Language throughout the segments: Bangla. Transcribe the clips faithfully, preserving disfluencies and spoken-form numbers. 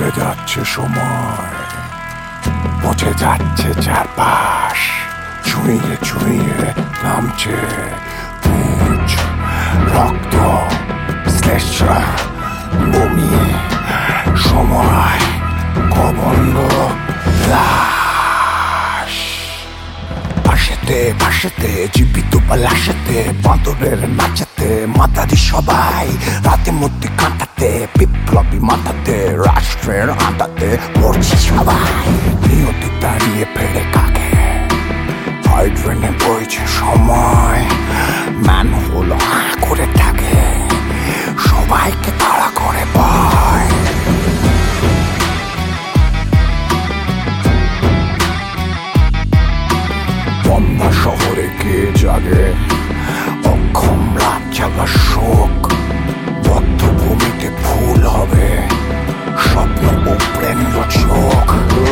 চলে যাচ্ছে সময়, পচে যাচ্ছে চারপাশ, ছুঁয়ে ছুঁয়ে নামছে পুঁজ, রক্ত, শ্লেষ্মা, বমি, সময়, কবন্দ, লাশ। পাশেতে পাশেতে জীবিত লাশেতে, বাঁদরের নাচেতে মাতারি সবাই, রাতে মধ্যে কাঁটাতে বিপ্লবী মাথাতে, রাষ্ট্রের আটাতে মরছে সবাই। নিয়তি দাঁড়িয়ে ফেরে কাকে, হাইড্রেনে বইছে সময়, ম্যান হোল হা করে থাকে, সবাইকে তাড়া করে পায়। বন্ধা শহরে কে জাগে, অক্ষম রাত জাগা শোক, বদ্ধভূমিতে ফুল হবে, স্বপ্ন উপড়ে নিল চোখ।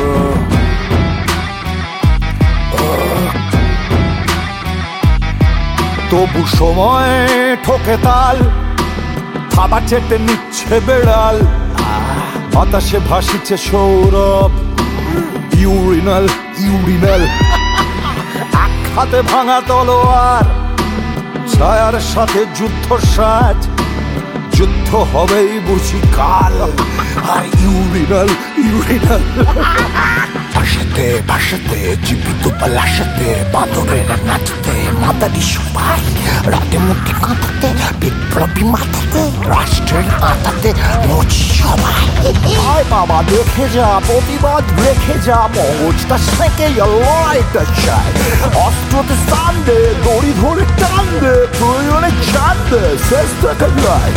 তবু সময় ঠোকে তাল, খাবার চেটে নিচ্ছে বেড়াল, বাতাসে ভাসিছে সৌরভ, ইউরিনাল ইউরিনাল। এক হাতে ভাঙা তলোয়ার, ছায়ার সাথে যুদ্ধ সাজ, যুদ্ধ হবেই বুঝি কাল, আর ইউরিনাল ইউরিনাল। পাশেতে পাশেতে জীবিত লাশেতে, বাঁদরের নাচতে মাতারি সবাই, রাতে মুক্তি কাঁটাতে বিপ্লবী মাথাতে, রাষ্ট্রের আটাতে মরছি সবাই। আয় বাবা দেখে যা, প্রতিবাদ রেখে যা, মগজটা সেঁকে লড়াইটা চাই, অস্ত্রতে স্থান দে, দড়ি ধরে টান দে, প্রয়োজনে চান দে, শেষ দেখা যায়।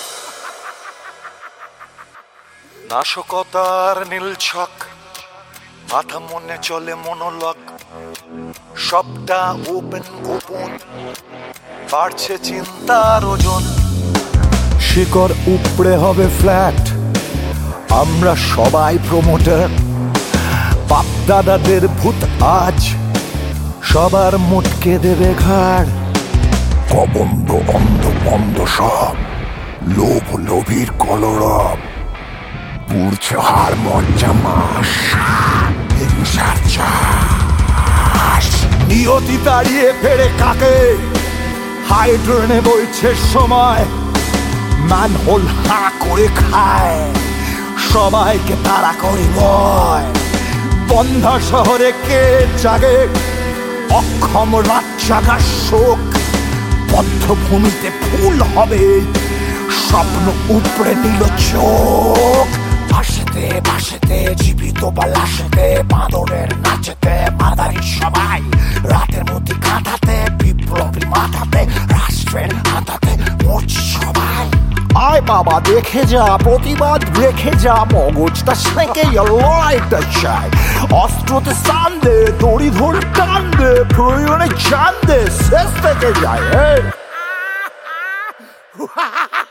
নাশকতার নীল ছক, মাথা মনে চলে মনোলগ, সবটা ওপেন গোপন, বাড়ছে চিন্তার ওজন। শিকড় উপড়ে হবে ফ্ল্যাট, আমরা সবাই প্রমোটার, বাপ দাদাদের ভূত আজ সবার মুটকে দেবে ঘাড়। কবন্দ অন্ধ বন্ধ সব, লোভ লোভীর কলরব, পুড়ছে হার মজ্জা মাস, হিংসার চাষ। নিয়তি দাঁড়িয়ে ফেরে কাকে, হাইড্রেনে বইছে সময়, ম্যান হোল হা করে খায়, সবাইকে তাড়া করে বয়। বন্ধা শহরে কে জাগে, অক্ষম রাত জাগা শোক, বদ্ধভূমিতে ফুল হবে, স্বপ্ন উপড়ে নিল চোখ। ভাসেতে ভাসেতে জীবিত লাশেতে, বাঁদরের নাচেতে মাদারি সবাই, রাতের মধ্যে কাঁটাতে বিপ্লবী মাথাতে, রাষ্ট্রের আটাতে মরছি সবাই। আয় বাবা দেখে যা, প্রতিবাদ রেখে যা, মগজটা সেঁকে লড়াইটা চাই, অস্ত্রতে স্থান দে, দড়ি ধরে টান দে, প্রয়োজনে চান দে, শেষ থেকে যায়।